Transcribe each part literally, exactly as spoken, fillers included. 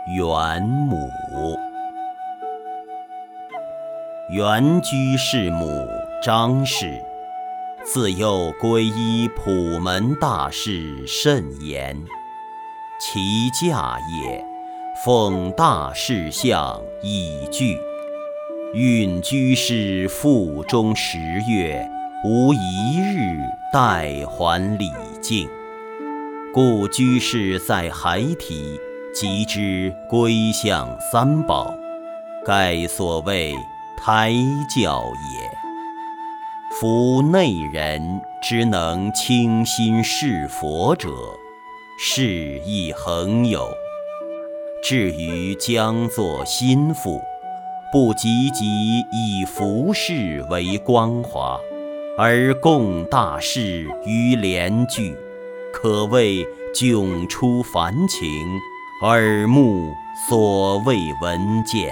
元母。元居士母张氏，自幼皈依普门大士甚严，其驾也，奉大士相以具。允居士腹中十月，无一日代还礼敬，故居士在孩提即知归向三宝，盖所谓胎教也。夫内人之能倾心事佛者，是亦恒有。至于将作心腹，不积极以服事为光华，而供大事于莲具，可谓迥出凡情，耳目所未闻见。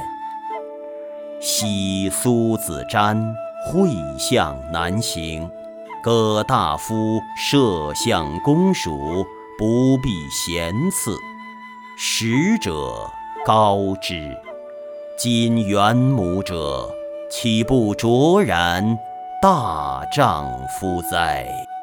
昔苏子瞻会向南行，各大夫设相公署，不必闲次，使者高之。今元母者，岂不卓然大丈夫哉？